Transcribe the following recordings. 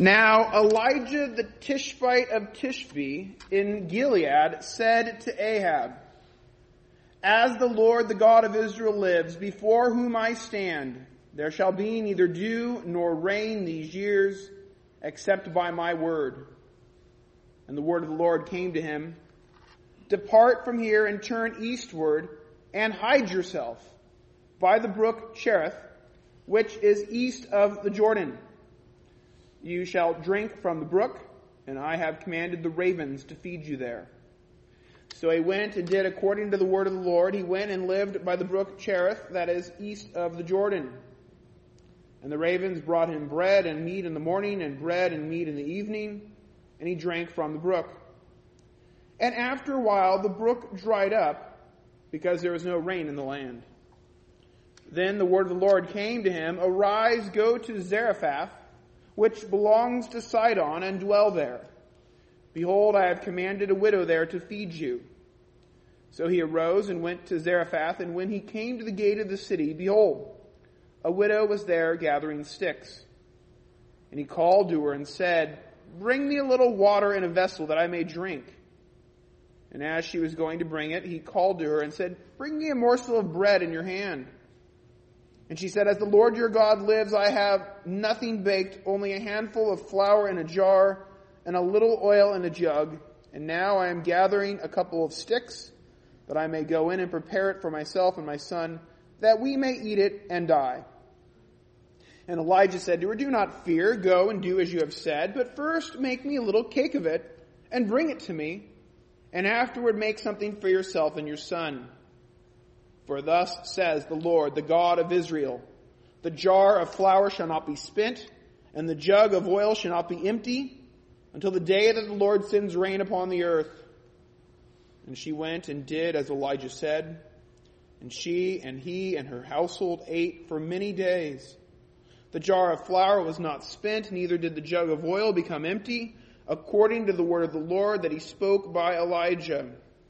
Now Elijah the Tishbite of Tishbe in Gilead said to Ahab, As the Lord, the God of Israel lives, before whom I stand, there shall be neither dew nor rain these years, except by my word. And the word of the Lord came to him, Depart from here and turn eastward, and hide yourself by the brook Cherith, which is east of the Jordan. You shall drink from the brook, and I have commanded the ravens to feed you there. So he went and did according to the word of the Lord. He went and lived by the brook Cherith, that is east of the Jordan. And the ravens brought him bread and meat in the morning, and bread and meat in the evening, and he drank from the brook. And after a while the brook dried up, because there was no rain in the land. Then the word of the Lord came to him, Arise, go to Zarephath, which belongs to Sidon, and dwell there. Behold, I have commanded a widow there to feed you. So he arose and went to Zarephath, and when he came to the gate of the city, behold, a widow was there gathering sticks. And he called to her and said, Bring me a little water in a vessel that I may drink. And as she was going to bring it, he called to her and said, Bring me a morsel of bread in your hand. And she said, As the Lord your God lives, I have nothing baked, only a handful of flour in a jar, and a little oil in a jug. And now I am gathering a couple of sticks, that I may go in and prepare it for myself and my son, that we may eat it and die. And Elijah said to her, Do not fear, go and do as you have said, but first make me a little cake of it, and bring it to me, and afterward make something for yourself and your son. For thus says the Lord, the God of Israel, The jar of flour shall not be spent, and the jug of oil shall not be empty, until the day that the Lord sends rain upon the earth. And she went and did as Elijah said, and she and he and her household ate for many days. The jar of flour was not spent, neither did the jug of oil become empty, according to the word of the Lord that he spoke by Elijah.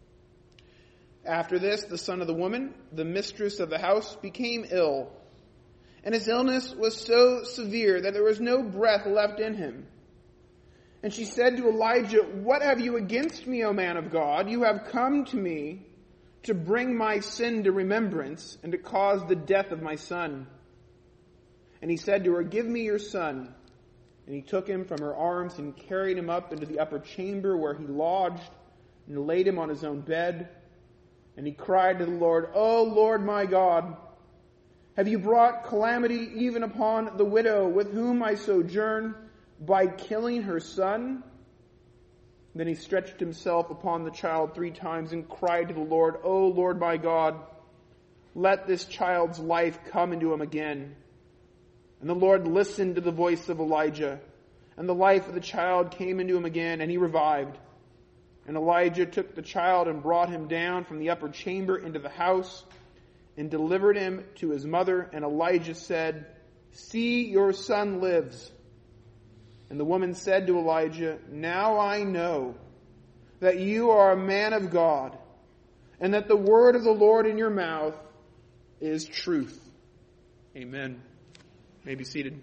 After this, the son of the woman, the mistress of the house, became ill. And his illness was so severe that there was no breath left in him. And she said to Elijah, What have you against me, O man of God? You have come to me to bring my sin to remembrance and to cause the death of my son. And he said to her, Give me your son. And he took him from her arms and carried him up into the upper chamber where he lodged and laid him on his own bed. And he cried to the Lord, O Lord my God, have you brought calamity even upon the widow with whom I sojourn by killing her son? Then he stretched himself upon the child 3 times and cried to the Lord, O Lord my God, let this child's life come into him again. And the Lord listened to the voice of Elijah, and the life of the child came into him again, and he revived. And Elijah took the child and brought him down from the upper chamber into the house and delivered him to his mother. And Elijah said, See, your son lives. And the woman said to Elijah, Now I know that you are a man of God, and that the word of the Lord in your mouth is truth. Amen. You may be seated.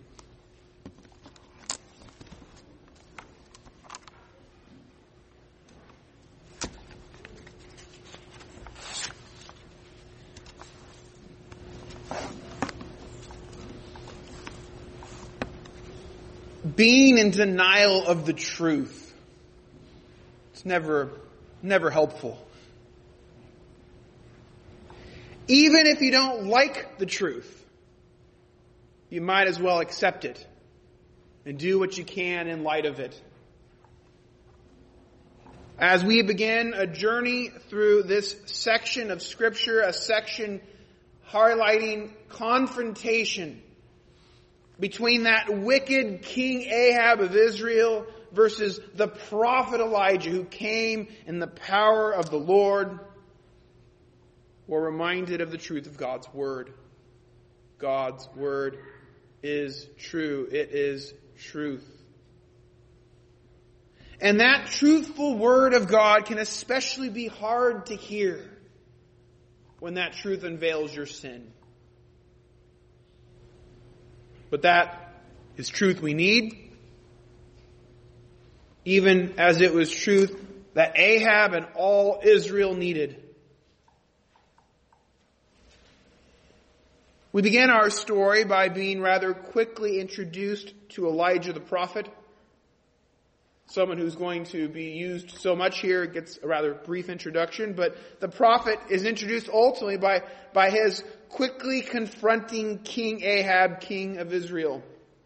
Being in denial of the truth, it's never helpful. Even if you don't like the truth, you might as well accept it and do what you can in light of it. As we begin a journey through this section of Scripture, a section highlighting confrontation between that wicked King Ahab of Israel versus the prophet Elijah who came in the power of the Lord, we're reminded of the truth of God's Word. God's Word is true. It is truth. And that truthful Word of God can especially be hard to hear when that truth unveils your sin. But that is truth we need, even as it was truth that Ahab and all Israel needed. We begin our story by being rather quickly introduced to Elijah the prophet. Someone who's going to be used so much here gets a rather brief introduction, but the prophet is introduced ultimately by his quickly confronting King Ahab, king of Israel.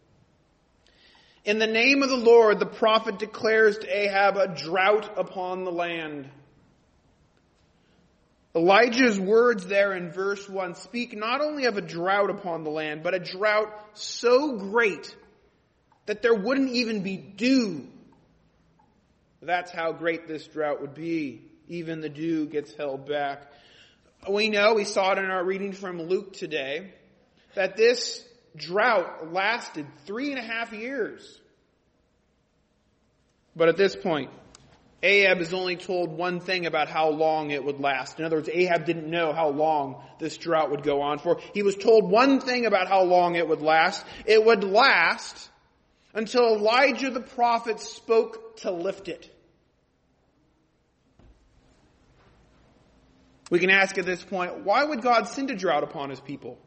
In the name of the Lord, the prophet declares to Ahab a drought upon the land. Elijah's words there in verse 1 speak not only of a drought upon the land, but a drought so great that there wouldn't even be dew. That's how great this drought would be. Even the dew gets held back. We saw it in our reading from Luke today, that this drought lasted 3.5 years. But at this point, Ahab is only told one thing about how long it would last. In other words, Ahab didn't know how long this drought would go on for. He was told one thing about how long it would last. It would last until Elijah the prophet spoke to lift it. We can ask at this point, why would God send a drought upon his people?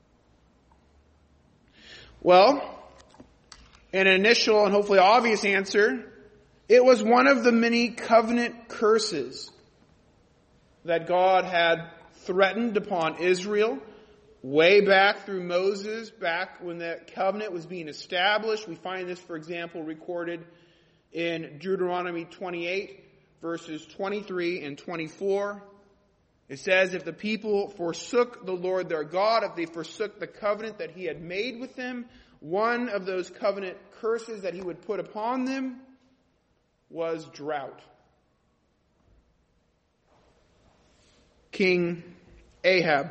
Well, an initial and hopefully obvious answer, it was one of the many covenant curses that God had threatened upon Israel way back through Moses, back when the covenant was being established. We find this, for example, recorded in Deuteronomy 28, verses 23 and 24. It says, if the people forsook the Lord their God, if they forsook the covenant that he had made with them, one of those covenant curses that he would put upon them was drought. King Ahab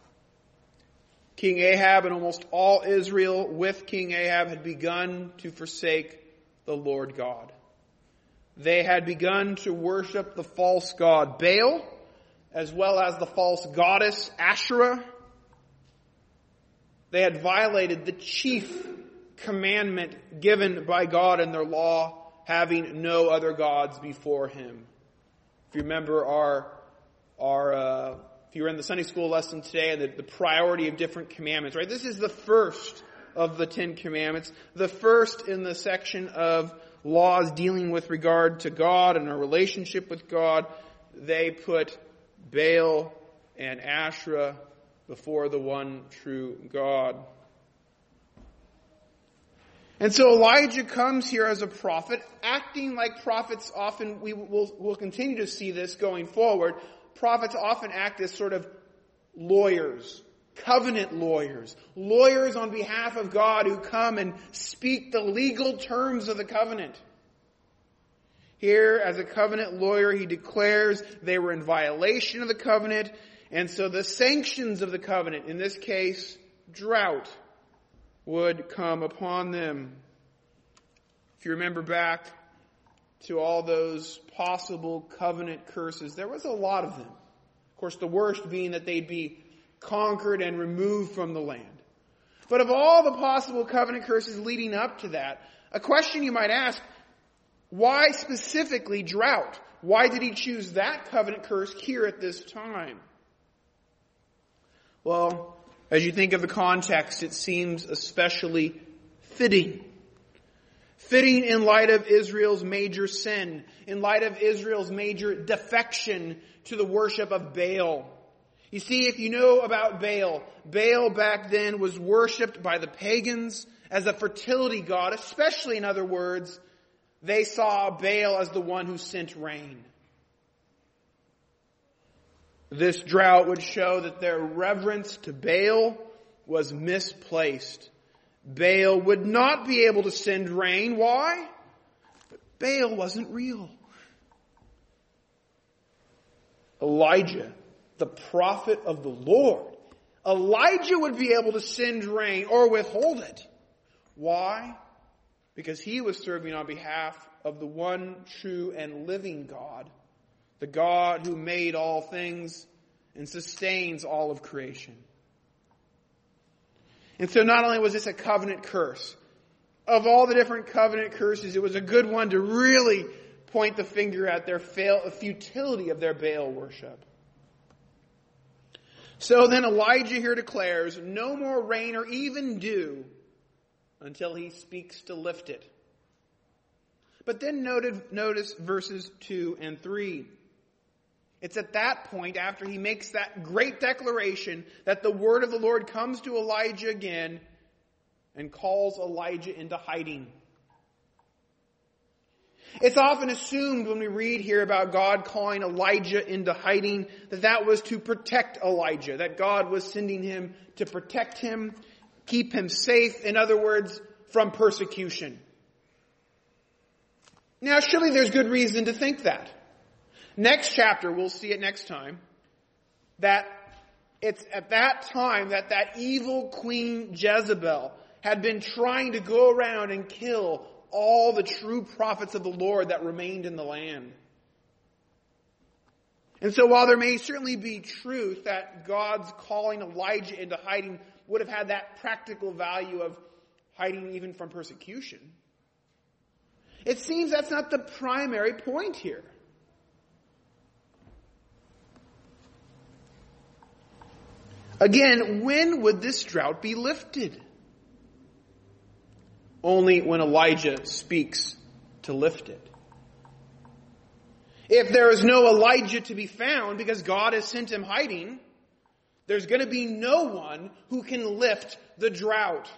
and almost all Israel with King Ahab had begun to forsake the Lord God. They had begun to worship the false god Baal, as well as the false goddess Asherah. They had violated the chief commandment given by God in their law, having no other gods before him. If you remember if you were in the Sunday school lesson today, the priority of different commandments, right? This is the first of the 10 commandments, the first in the section of laws dealing with regard to God and our relationship with God. They put Baal and Asherah before the one true God. And so Elijah comes here as a prophet, acting like prophets often, we'll continue to see this going forward. Prophets often act as sort of lawyers, covenant lawyers on behalf of God who come and speak the legal terms of the covenant. Here, as a covenant lawyer, he declares they were in violation of the covenant, and so the sanctions of the covenant, in this case, drought, would come upon them. If you remember back to all those possible covenant curses, there was a lot of them. Of course, the worst being that they'd be conquered and removed from the land. But of all the possible covenant curses leading up to that, a question you might ask, why specifically drought? Why did he choose that covenant curse here at this time? Well, as you think of the context, it seems especially fitting. Fitting in light of Israel's major sin, in light of Israel's major defection to the worship of Baal. You see, if you know about Baal, Baal back then was worshipped by the pagans as a fertility god, especially, in other words, they saw Baal as the one who sent rain. This drought would show that their reverence to Baal was misplaced. Baal would not be able to send rain. Why? But Baal wasn't real. Elijah, the prophet of the Lord, Elijah would be able to send rain or withhold it. Why? Because he was serving on behalf of the one true and living God, the God who made all things and sustains all of creation. And so not only was this a covenant curse, of all the different covenant curses, it was a good one to really point the finger at their futility of their Baal worship. So then Elijah here declares, no more rain or even dew until he speaks to lift it. But then notice verses 2 and 3. It's at that point, after he makes that great declaration, that the word of the Lord comes to Elijah again and calls Elijah into hiding. It's often assumed when we read here about God calling Elijah into hiding that that was to protect Elijah, that God was sending him to protect him, keep him safe, in other words, from persecution. Now, surely there's good reason to think that. Next chapter, we'll see it next time, that it's at that time that evil Queen Jezebel had been trying to go around and kill all the true prophets of the Lord that remained in the land. And so while there may certainly be truth that God's calling Elijah into hiding would have had that practical value of hiding even from persecution, it seems that's not the primary point here. Again, when would this drought be lifted? Only when Elijah speaks to lift it. If there is no Elijah to be found because God has sent him hiding, there's going to be no one who can lift the drought.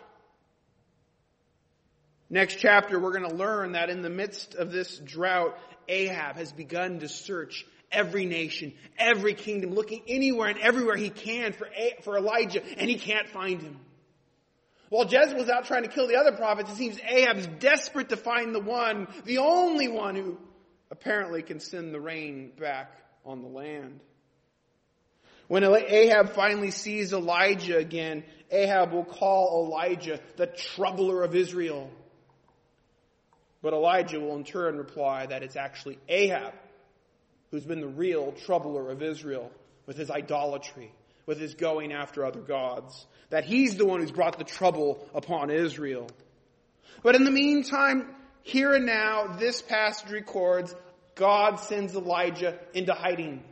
Next chapter, we're going to learn that in the midst of this drought, Ahab has begun to search every nation, every kingdom, looking anywhere and everywhere he can for Elijah, and he can't find him. While Jezebel's out trying to kill the other prophets, it seems Ahab's desperate to find the only one who apparently can send the rain back on the land. When Ahab finally sees Elijah again, Ahab will call Elijah the troubler of Israel. But Elijah will in turn reply that it's actually Ahab who's been the real troubler of Israel with his idolatry, with his going after other gods. That he's the one who's brought the trouble upon Israel. But in the meantime, here and now, this passage records God sends Elijah into hiding.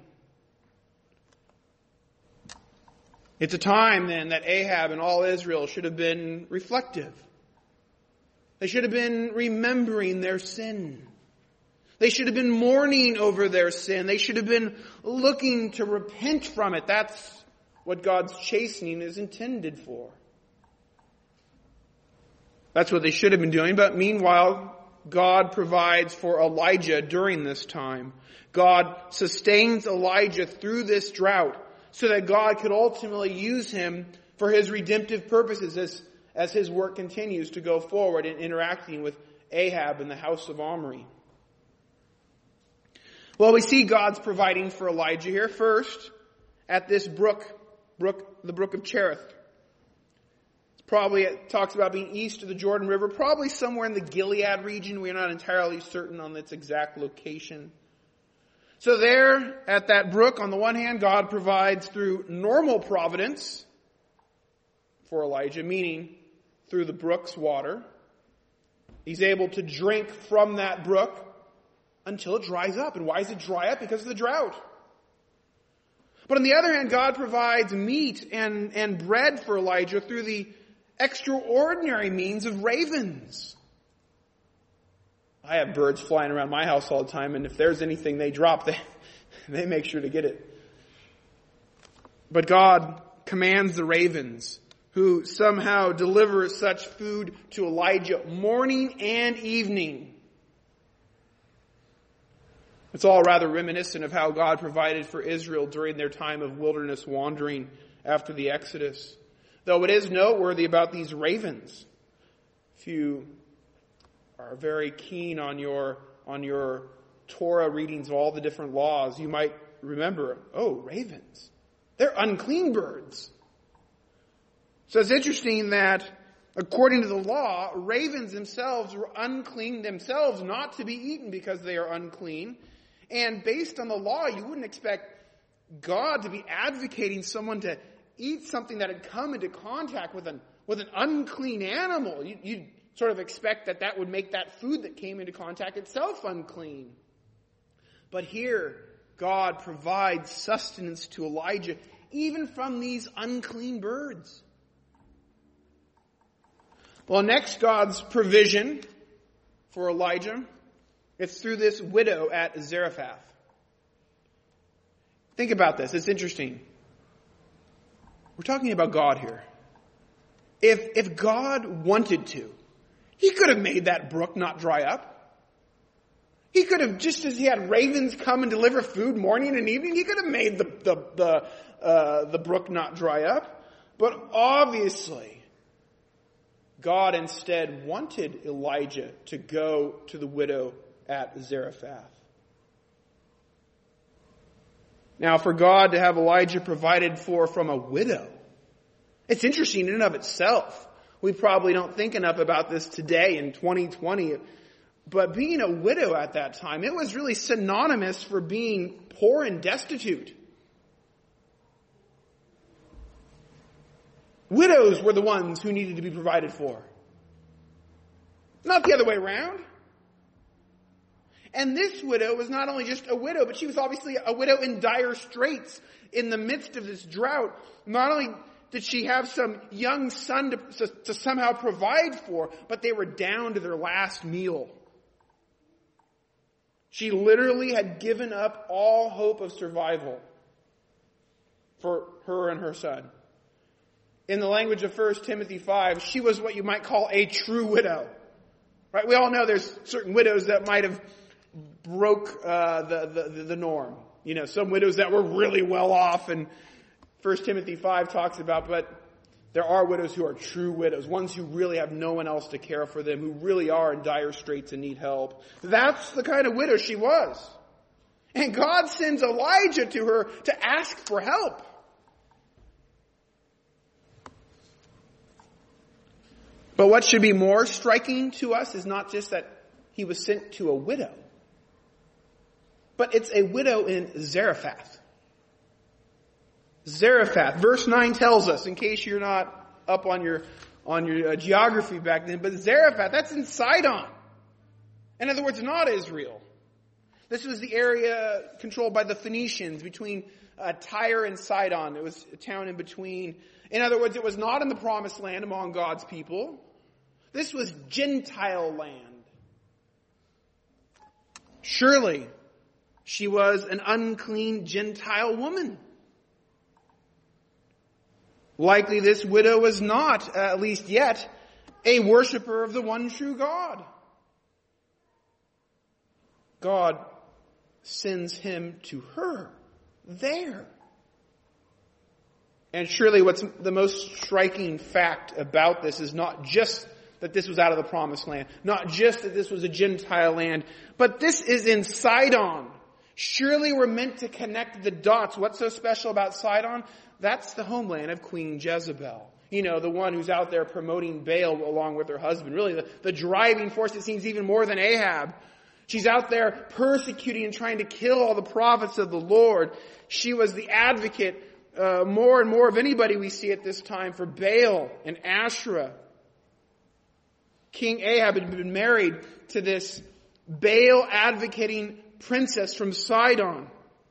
It's a time then that Ahab and all Israel should have been reflective. They should have been remembering their sin. They should have been mourning over their sin. They should have been looking to repent from it. That's what God's chastening is intended for. That's what they should have been doing. But meanwhile, God provides for Elijah during this time. God sustains Elijah through this drought so that God could ultimately use him for his redemptive purposes as his work continues to go forward in interacting with Ahab and the house of Omri. Well, we see God's providing for Elijah here first at this brook, the brook of Cherith. It talks about being east of the Jordan River, probably somewhere in the Gilead region. We're not entirely certain on its exact location. So there, at that brook, on the one hand, God provides through normal providence for Elijah, meaning through the brook's water. He's able to drink from that brook until it dries up. And why does it dry up? Because of the drought. But on the other hand, God provides meat and bread for Elijah through the extraordinary means of ravens. I have birds flying around my house all the time, and if there's anything they drop, they make sure to get it. But God commands the ravens, who somehow deliver such food to Elijah morning and evening. It's all rather reminiscent of how God provided for Israel during their time of wilderness wandering after the Exodus. Though it is noteworthy about these ravens, if you are very keen on your Torah readings of all the different laws, you might remember, ravens. They're unclean birds. So it's interesting that according to the law, ravens themselves were unclean themselves, not to be eaten because they are unclean. And based on the law, you wouldn't expect God to be advocating someone to eat something that had come into contact with an unclean animal. You'd sort of expect that that would make that food that came into contact itself unclean. But here, God provides sustenance to Elijah, even from these unclean birds. Well, next, God's provision for Elijah, it's through this widow at Zarephath. Think about this. It's interesting. We're talking about God here. If God wanted to, He could have made that brook not dry up. He could have, just as He had ravens come and deliver food morning and evening, He could have made the brook not dry up. But obviously, God instead wanted Elijah to go to the widow at Zarephath. Now, for God to have Elijah provided for from a widow, it's interesting in and of itself. We probably don't think enough about this today in 2020. But being a widow at that time, it was really synonymous for being poor and destitute. Widows were the ones who needed to be provided for. Not the other way around. And this widow was not only just a widow, but she was obviously a widow in dire straits in the midst of this drought. Not only did she have some young son to somehow provide for, but they were down to their last meal. She literally had given up all hope of survival for her and her son. In the language of 1 Timothy 5, she was what you might call a true widow. Right? We all know there's certain widows that might have broke the norm. You know, some widows that were really well off, and 1 Timothy 5 talks about, but there are widows who are true widows, ones who really have no one else to care for them, who really are in dire straits and need help. That's the kind of widow she was. And God sends Elijah to her to ask for help. But what should be more striking to us is not just that he was sent to a widow, but it's a widow in Zarephath. Zarephath. Verse 9 tells us, in case you're not up on your geography back then, but Zarephath, that's in Sidon. In other words, not Israel. This was the area controlled by the Phoenicians between Tyre and Sidon. It was a town in between. In other words, it was not in the promised land among God's people. This was Gentile land. Surely, she was an unclean Gentile woman. Likely this widow was not, at least yet, a worshiper of the one true God. God sends him to her there. And surely what's the most striking fact about this is not just that this was out of the promised land, not just that this was a Gentile land, but this is in Sidon. Surely we're meant to connect the dots. What's so special about Sidon? That's the homeland of Queen Jezebel. You know, the one who's out there promoting Baal along with her husband. Really, the driving force, it seems, even more than Ahab. She's out there persecuting and trying to kill all the prophets of the Lord. She was the advocate, more and more of anybody we see at this time, for Baal and Asherah. King Ahab had been married to this Baal advocating princess from Sidon.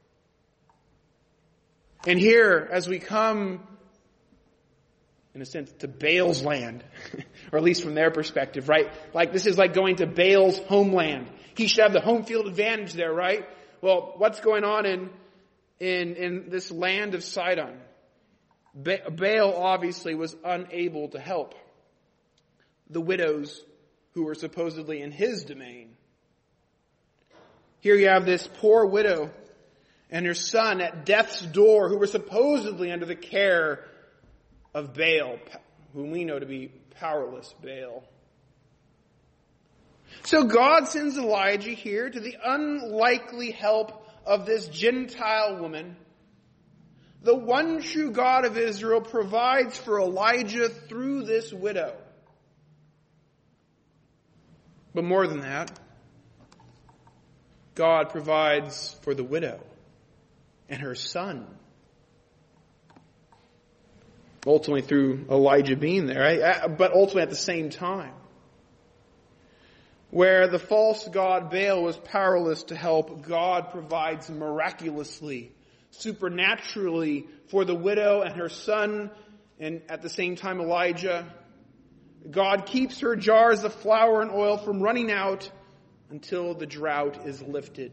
And here, as we come, in a sense, to Baal's land, or at least from their perspective, right? Like, this is like going to Baal's homeland. He should have the home field advantage there, right? Well, what's going on in this land of Sidon? Baal obviously was unable to help the widows who were supposedly in his domain. Here you have this poor widow and her son at death's door who were supposedly under the care of Baal, whom we know to be powerless Baal. So God sends Elijah here to the unlikely help of this Gentile woman. The one true God of Israel provides for Elijah through this widow. But more than that, God provides for the widow and her son. Ultimately through Elijah being there, but ultimately at the same time. Where the false god Baal was powerless to help, God provides miraculously, supernaturally for the widow and her son, and at the same time Elijah. God keeps her jars of flour and oil from running out until the drought is lifted.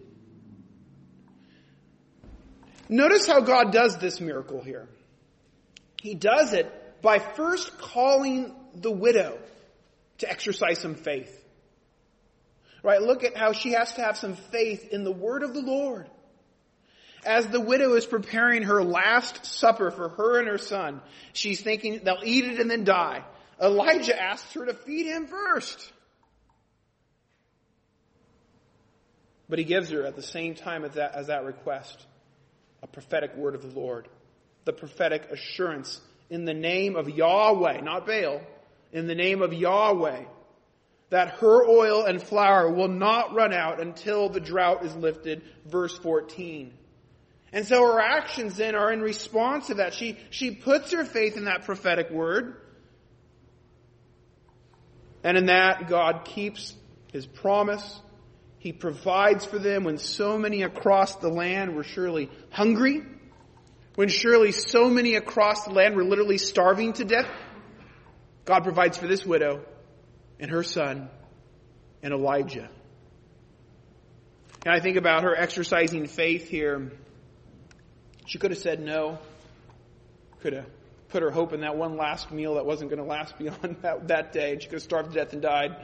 Notice how God does this miracle here. He does it by first calling the widow to exercise some faith. Right, look at how she has to have some faith in the word of the Lord. As the widow is preparing her last supper for her and her son, she's thinking they'll eat it and then die. Elijah asks her to feed him first. But he gives her at the same time as that request a prophetic word of the Lord. The prophetic assurance in the name of Yahweh, not Baal, in the name of Yahweh, that her oil and flour will not run out until the drought is lifted, verse 14. And so her actions then are in response to that. She puts her faith in that prophetic word. And in that, God keeps his promise. He provides for them when so many across the land were surely hungry. When surely so many across the land were literally starving to death. God provides for this widow and her son and Elijah. And I think about her exercising faith here. She could have said no. Could have put her hope in that one last meal that wasn't going to last beyond that day. She could have starved to death and died.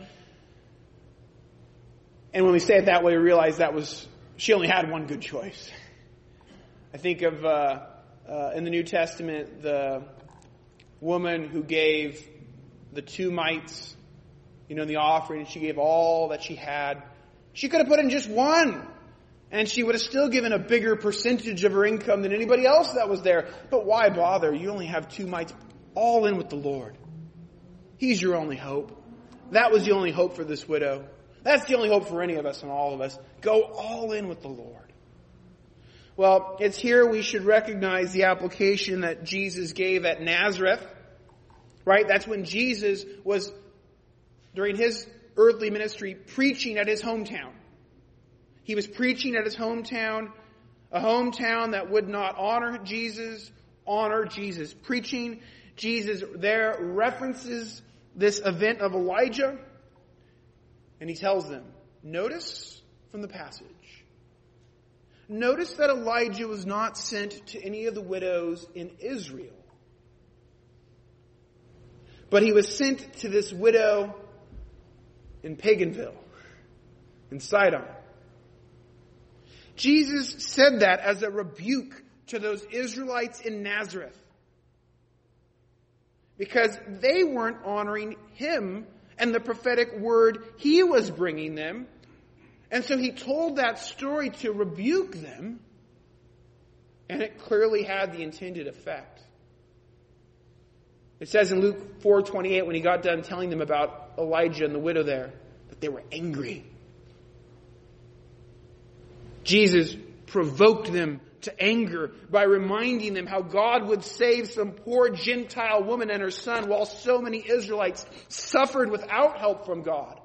And when we say it that way, we realize she only had one good choice. I think of in the New Testament, the woman who gave the 2 mites, in the offering, and she gave all that she had. She could have put in just one, and she would have still given a bigger percentage of her income than anybody else that was there. But why bother? You only have 2 mites. All in with the Lord. He's your only hope. That was the only hope for this widow. That's the only hope for any of us and all of us. Go all in with the Lord. Well, it's here we should recognize the application that Jesus gave at Nazareth. Right? That's when Jesus was, during his earthly ministry, preaching at his hometown. He was preaching at his hometown, a hometown that would not honor Jesus. Preaching. Jesus there references this event of Elijah, and he tells them, notice from the passage, notice that Elijah was not sent to any of the widows in Israel, but he was sent to this widow in Paganville, in Sidon. Jesus said that as a rebuke to those Israelites in Nazareth, because they weren't honoring him and the prophetic word he was bringing them. And so he told that story to rebuke them, and it clearly had the intended effect. It says in Luke 4:28, when he got done telling them about Elijah and the widow there, that they were angry. Jesus provoked them to anger by reminding them how God would save some poor Gentile woman and her son while so many Israelites suffered without help from God.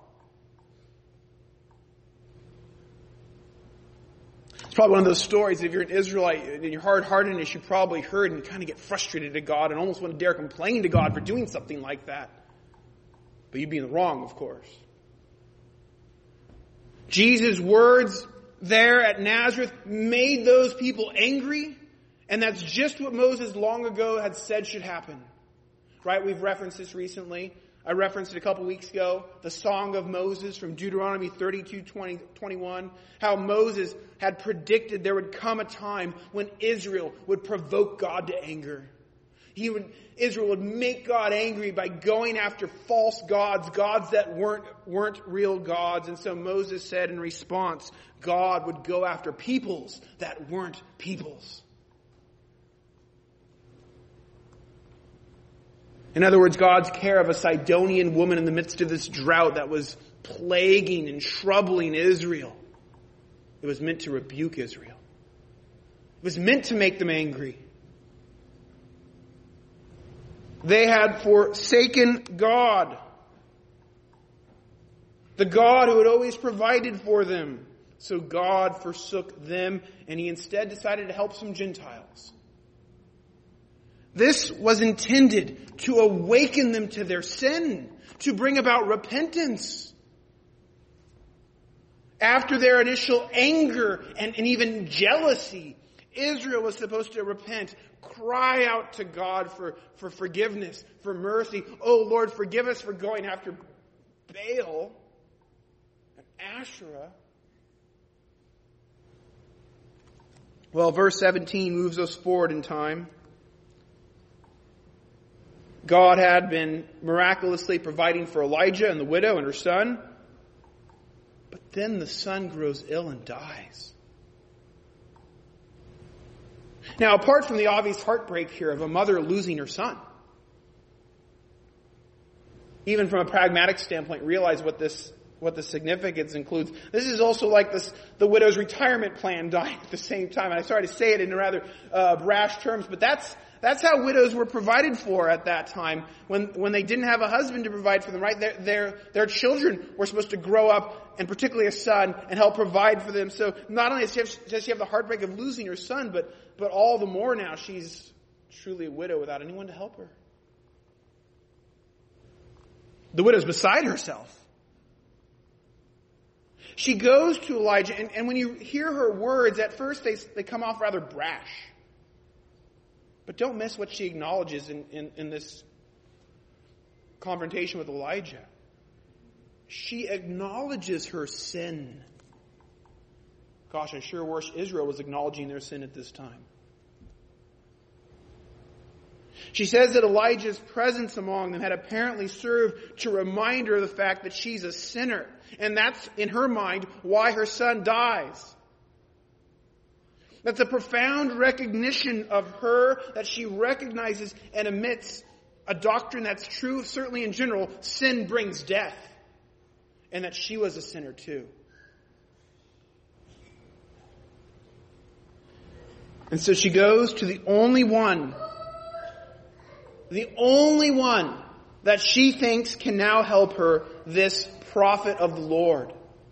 It's probably one of those stories, if you're an Israelite and you're hard-heartedness, you probably heard and kind of get frustrated at God and almost want to dare complain to God for doing something like that. But you'd be in the wrong, of course. Jesus' words there at Nazareth made those people angry, and that's just what Moses long ago had said should happen. Right? We've referenced this recently. I referenced it a couple weeks ago, the Song of Moses from Deuteronomy 32:21, how Moses had predicted there would come a time when Israel would provoke God to anger. Israel would make God angry by going after false gods, gods that weren't real gods. And so Moses said in response, God would go after peoples that weren't peoples. In other words, God's care of a Sidonian woman in the midst of this drought that was plaguing and troubling Israel. It was meant to rebuke Israel. It was meant to make them angry. They had forsaken God. The God who had always provided for them. So God forsook them, and he instead decided to help some Gentiles. This was intended to awaken them to their sin, to bring about repentance. After their initial anger and even jealousy, Israel was supposed to repent, cry out to God for forgiveness, for mercy. Oh Lord, forgive us for going after Baal and Asherah. Well, verse 17 moves us forward in time. God had been miraculously providing for Elijah and the widow and her son. But then the son grows ill and dies. Now, apart from the obvious heartbreak here of a mother losing her son, even from a pragmatic standpoint, realize what the significance includes. This is also like the widow's retirement plan dying at the same time. And I'm sorry to say it in rather brash terms, but that's how widows were provided for at that time when they didn't have a husband to provide for them, right? Their children were supposed to grow up, and particularly a son, and help provide for them. So not only does she have the heartbreak of losing her son, but all the more now she's truly a widow without anyone to help her. The widow's beside herself. She goes to Elijah, and when you hear her words, at first they come off rather brash. But don't miss what she acknowledges in this confrontation with Elijah. She acknowledges her sin. Gosh, I sure wish Israel was acknowledging their sin at this time. She says that Elijah's presence among them had apparently served to remind her of the fact that she's a sinner. And that's, in her mind, why her son dies. That's a profound recognition of her, that she recognizes and admits a doctrine that's true, certainly in general, sin brings death. And that she was a sinner too. And so she goes to the only one that she thinks can now help her, this prophet of the Lord.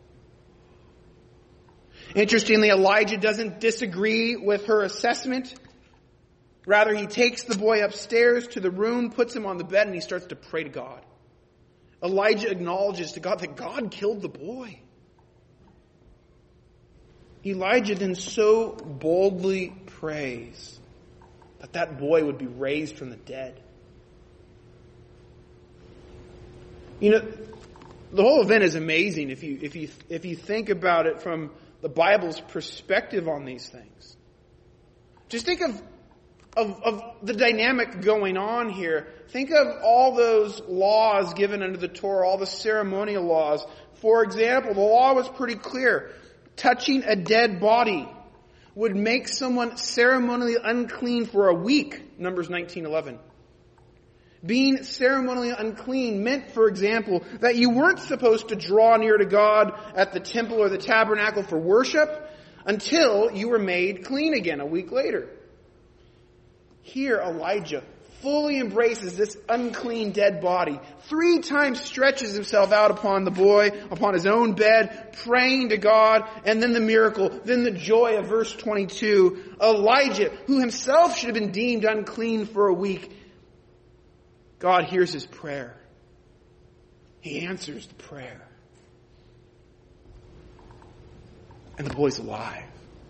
Interestingly, Elijah doesn't disagree with her assessment. Rather, he takes the boy upstairs to the room, puts him on the bed, and he starts to pray to God. Elijah acknowledges to God that God killed the boy. Elijah then so boldly prays that boy would be raised from the dead. You know, the whole event is amazing if you think about it from the Bible's perspective on these things. Just think of the dynamic going on here. Think of all those laws given under the Torah, all the ceremonial laws. For example, the law was pretty clear. Touching a dead body would make someone ceremonially unclean for a week, Numbers 19:11. Being ceremonially unclean meant, for example, that you weren't supposed to draw near to God at the temple or the tabernacle for worship until you were made clean again a week later. Here, Elijah fully embraces this unclean dead body. 3 times stretches himself out upon the boy, upon his own bed, praying to God, and then the miracle, then the joy of verse 22. Elijah, who himself should have been deemed unclean for a week, God hears his prayer. He answers the prayer. And the boy's alive.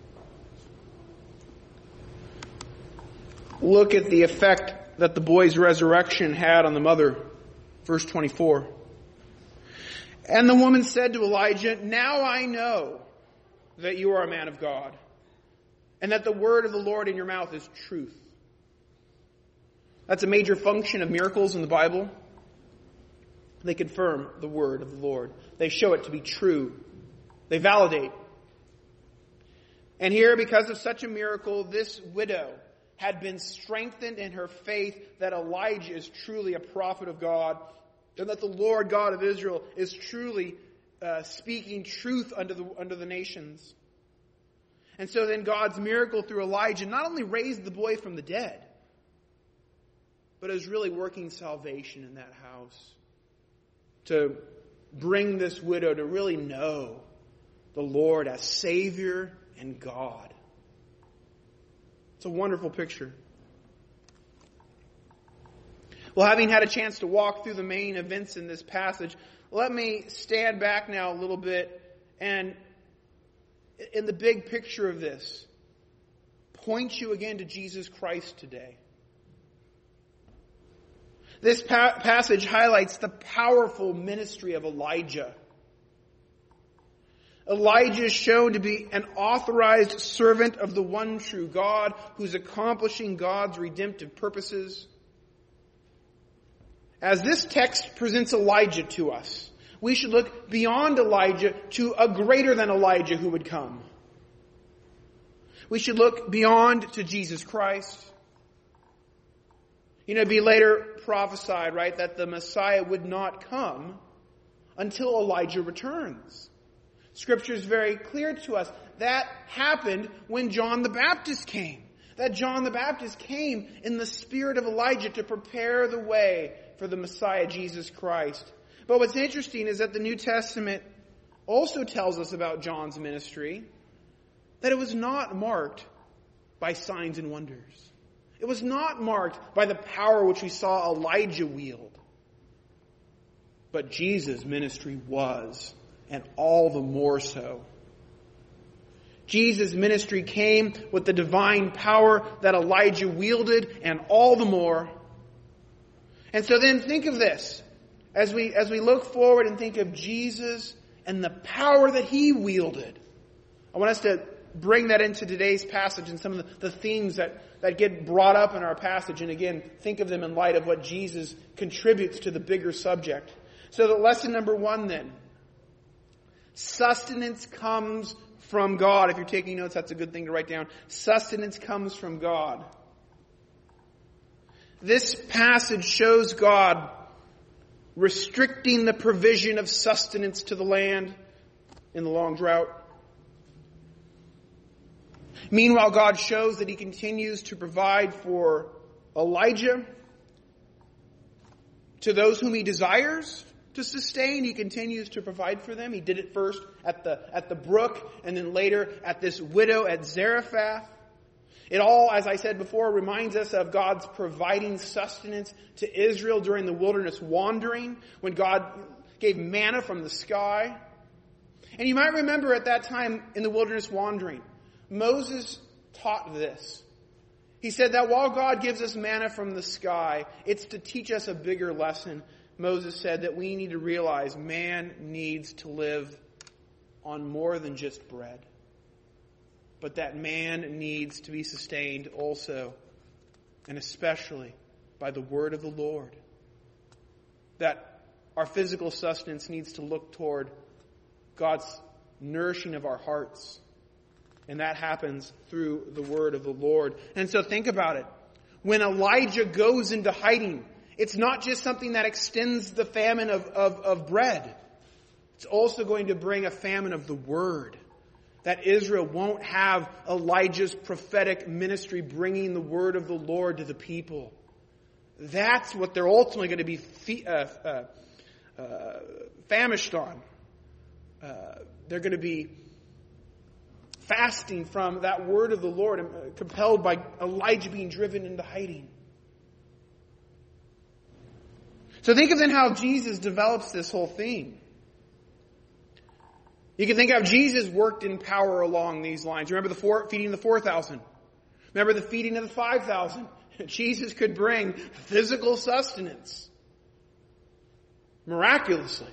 Look at the effect that the boy's resurrection had on the mother. Verse 24. And the woman said to Elijah, "Now I know that you are a man of God, and that the word of the Lord in your mouth is truth." That's a major function of miracles in the Bible. They confirm the word of the Lord. They show it to be true. They validate. And here, because of such a miracle, this widow had been strengthened in her faith that Elijah is truly a prophet of God, and that the Lord God of Israel is truly speaking truth unto the nations. And so then God's miracle through Elijah not only raised the boy from the dead, but is really working salvation in that house to bring this widow to really know the Lord as Savior and God. It's a wonderful picture. Well, having had a chance to walk through the main events in this passage, let me stand back now a little bit and, in the big picture of this, point you again to Jesus Christ today. This passage highlights the powerful ministry of Elijah. Elijah is shown to be an authorized servant of the one true God who's accomplishing God's redemptive purposes. As this text presents Elijah to us, we should look beyond Elijah to a greater than Elijah who would come. We should look beyond to Jesus Christ. It'd be later prophesied, right, that the Messiah would not come until Elijah returns. Scripture is very clear to us. That happened when John the Baptist came. That John the Baptist came in the spirit of Elijah to prepare the way for the Messiah, Jesus Christ. But what's interesting is that the New Testament also tells us about John's ministry that it was not marked by signs and wonders. It was not marked by the power which we saw Elijah wield. But Jesus' ministry was, and all the more so. Jesus' ministry came with the divine power that Elijah wielded, and all the more. And so then think of this. As we look forward and think of Jesus and the power that He wielded, I want us to bring that into today's passage and some of the themes that get brought up in our passage. And again, think of them in light of what Jesus contributes to the bigger subject. So the lesson number 1 then. Sustenance comes from God. If you're taking notes, that's a good thing to write down. Sustenance comes from God. This passage shows God restricting the provision of sustenance to the land in the long drought. Meanwhile, God shows that He continues to provide for Elijah. To those whom He desires to sustain, He continues to provide for them. He did it first at the brook, and then later at this widow at Zarephath. It all, as I said before, reminds us of God's providing sustenance to Israel during the wilderness wandering, when God gave manna from the sky. And you might remember at that time in the wilderness wandering, Moses taught this. He said that while God gives us manna from the sky, it's to teach us a bigger lesson. Moses said that we need to realize man needs to live on more than just bread, but that man needs to be sustained also, and especially, by the word of the Lord. That our physical sustenance needs to look toward God's nourishing of our hearts. And that happens through the word of the Lord. And so think about it. When Elijah goes into hiding, it's not just something that extends the famine of bread. It's also going to bring a famine of the word. That Israel won't have Elijah's prophetic ministry bringing the word of the Lord to the people. That's what they're ultimately going to be famished on. They're going to be fasting from that word of the Lord and compelled by Elijah being driven into hiding. So think of then how Jesus develops this whole theme. You can think of Jesus worked in power along these lines. Remember the feeding of the 4,000. Remember the feeding of the 5,000. Jesus could bring physical sustenance miraculously.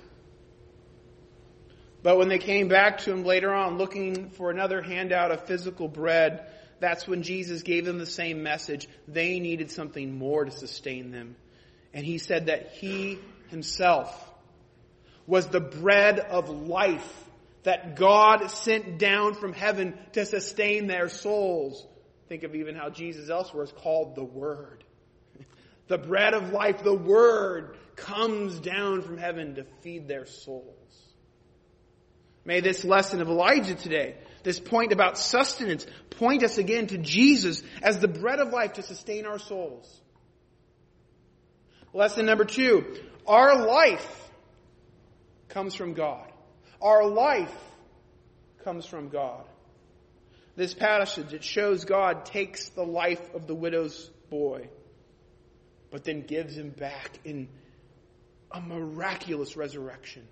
But when they came back to Him later on looking for another handout of physical bread, that's when Jesus gave them the same message. They needed something more to sustain them. And He said that He Himself was the bread of life that God sent down from heaven to sustain their souls. Think of even how Jesus elsewhere is called the Word. The bread of life, the Word, comes down from heaven to feed their souls. May this lesson of Elijah today, this point about sustenance, point us again to Jesus as the bread of life to sustain our souls. Lesson number 2, our life comes from God. Our life comes from God. This passage, it shows God takes the life of the widow's boy, but then gives him back in a miraculous resurrection.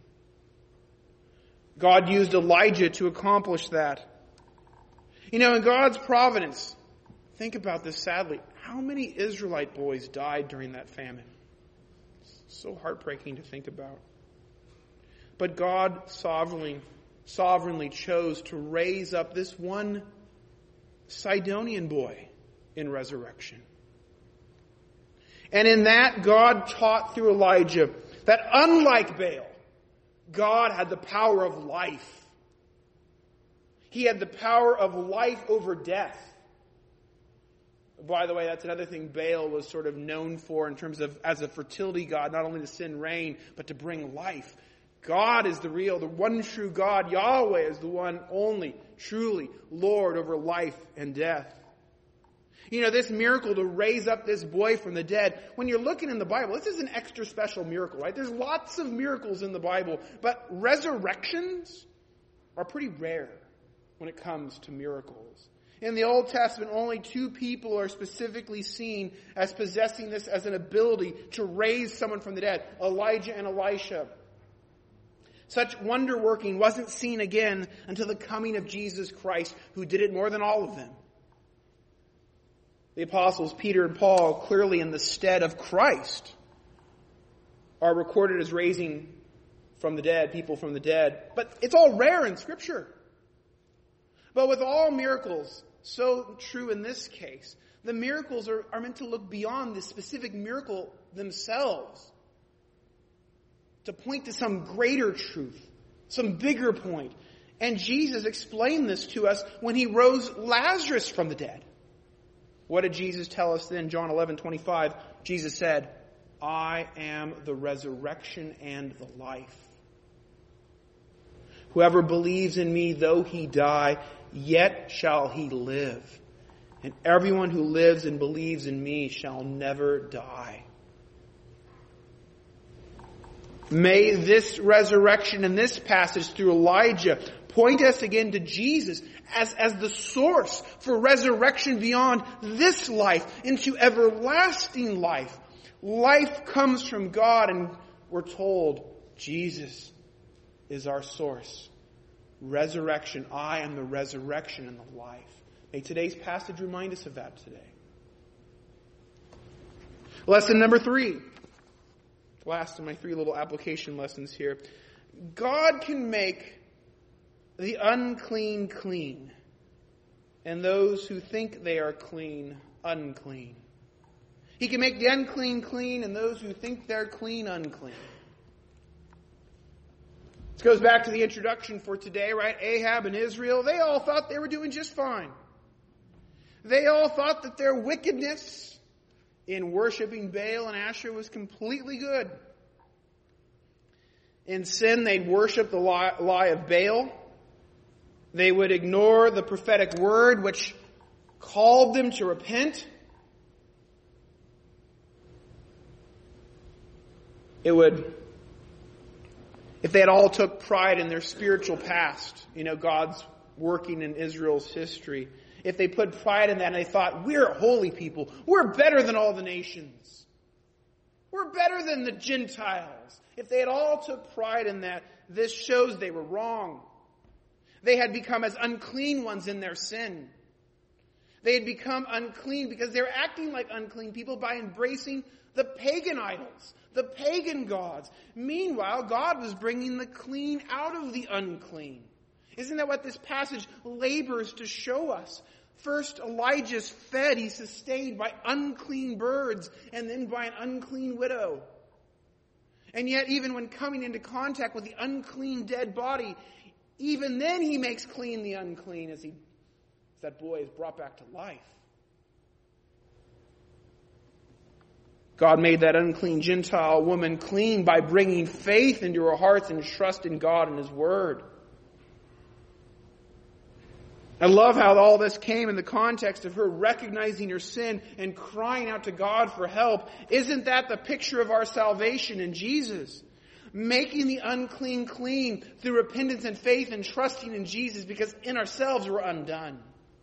God used Elijah to accomplish that. In God's providence, think about this sadly, how many Israelite boys died during that famine? It's so heartbreaking to think about. But God sovereignly chose to raise up this one Sidonian boy in resurrection. And in that, God taught through Elijah that unlike Baal, God had the power of life. He had the power of life over death. By the way, that's another thing Baal was sort of known for in terms of as a fertility god, not only to send rain, but to bring life. God is the one true God. Yahweh is the one only, truly, Lord over life and death. This miracle to raise up this boy from the dead, when you're looking in the Bible, this is an extra special miracle, right? There's lots of miracles in the Bible, but resurrections are pretty rare when it comes to miracles. In the Old Testament, only 2 people are specifically seen as possessing this as an ability to raise someone from the dead, Elijah and Elisha. Such wonder working wasn't seen again until the coming of Jesus Christ, who did it more than all of them. The apostles Peter and Paul, clearly in the stead of Christ, are recorded as raising from the dead, people from the dead. But it's all rare in Scripture. But with all miracles, so true in this case, the miracles are meant to look beyond the specific miracle themselves, to point to some greater truth, some bigger point. And Jesus explained this to us when he rose Lazarus from the dead. What did Jesus tell us then? John 11:25, Jesus said, I am the resurrection and the life. Whoever believes in me, though he die, yet shall he live. And everyone who lives and believes in me shall never die. May this resurrection in this passage through Elijah point us again to Jesus as the source for resurrection beyond this life into everlasting life. Life comes from God, and we're told Jesus is our source. Resurrection. I am the resurrection and the life. May today's passage remind us of that today. Lesson number 3. Last of my 3 little application lessons here. God can make the unclean clean, and those who think they are clean, unclean. He can make the unclean clean, and those who think they're clean, unclean. This goes back to the introduction for today, right? Ahab and Israel, they all thought they were doing just fine. They all thought that their wickedness in worshiping Baal and Asherah was completely good. In sin, they'd worship the lie of Baal. They would ignore the prophetic word which called them to repent. It would, if they had all took pride in their spiritual past, God's working in Israel's history, if they put pride in that and they thought, we're a holy people, we're better than all the nations, we're better than the Gentiles. If they had all took pride in that, this shows they were wrong. They had become as unclean ones in their sin. They had become unclean because they were acting like unclean people by embracing the pagan idols, the pagan gods. Meanwhile, God was bringing the clean out of the unclean. Isn't that what this passage labors to show us? First, Elijah's fed, he's sustained by unclean birds, and then by an unclean widow. And yet, even when coming into contact with the unclean dead body, even then he makes clean the unclean as that boy is brought back to life. God made that unclean Gentile woman clean by bringing faith into her hearts and trust in God and His Word. I love how all this came in the context of her recognizing her sin and crying out to God for help. Isn't that the picture of our salvation in Jesus? making the unclean clean through repentance and faith and trusting in Jesus, because in ourselves we're undone.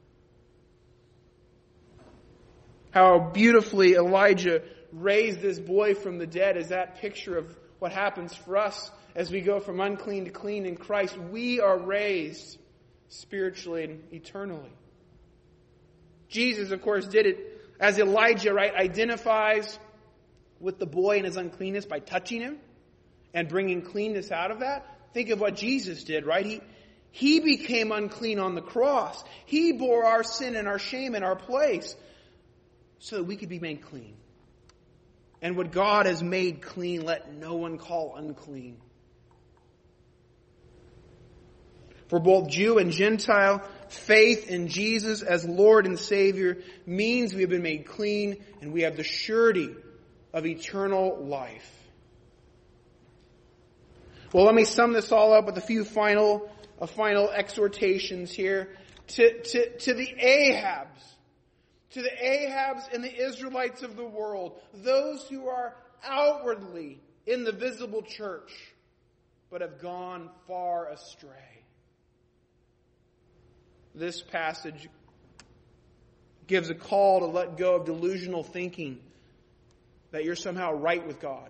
How beautifully Elijah raised this boy from the dead is that picture of what happens for us as we go from unclean to clean in Christ. We are raised spiritually and eternally. Jesus, of course, did it as Elijah, right, identifies with the boy and his uncleanness by touching him and bringing cleanness out of that. Think of what Jesus did, right? He became unclean on the cross. He bore our sin and our shame in our place so that we could be made clean. And what God has made clean, let no one call unclean. For both Jew and Gentile, faith in Jesus as Lord and Savior means we have been made clean and we have the surety of eternal life. Well, let me sum this all up with a few final exhortations here to the Ahabs. To the Ahabs and the Israelites of the world, those who are outwardly in the visible church, but have gone far astray. This passage gives a call to let go of delusional thinking that you're somehow right with God.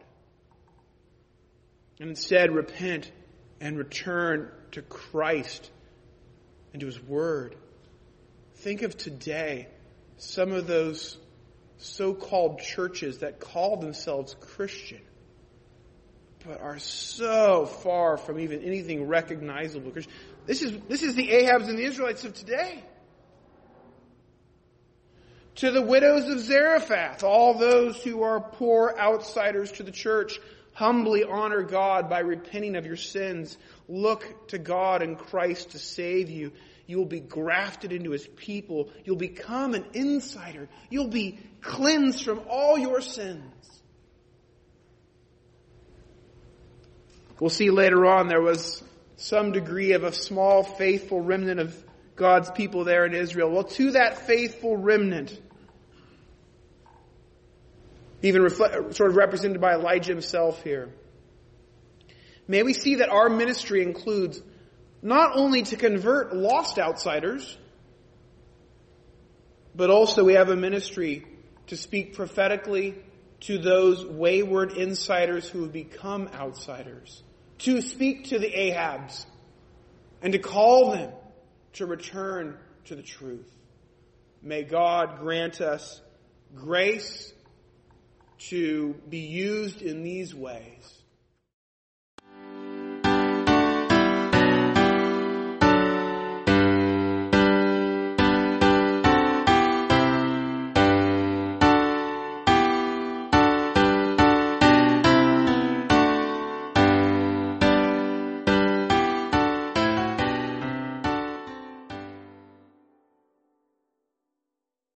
And instead repent and return to Christ and to His Word. Think of today. Some of those so-called churches that call themselves Christian, but are so far from even anything recognizable. This is the Ahabs and the Israelites of today. To the widows of Zarephath, all those who are poor outsiders to the church, humbly honor God by repenting of your sins. Look to God and Christ to save you. You will be grafted into His people. You'll become an insider. You'll be cleansed from all your sins. We'll see later on there was some degree of a small faithful remnant of God's people there in Israel. Well, to that faithful remnant, even sort of represented by Elijah himself here, may we see that our ministry includes not only to convert lost outsiders, but also we have a ministry to speak prophetically to those wayward insiders who have become outsiders. To speak to the Ahabs and to call them to return to the truth. May God grant us grace to be used in these ways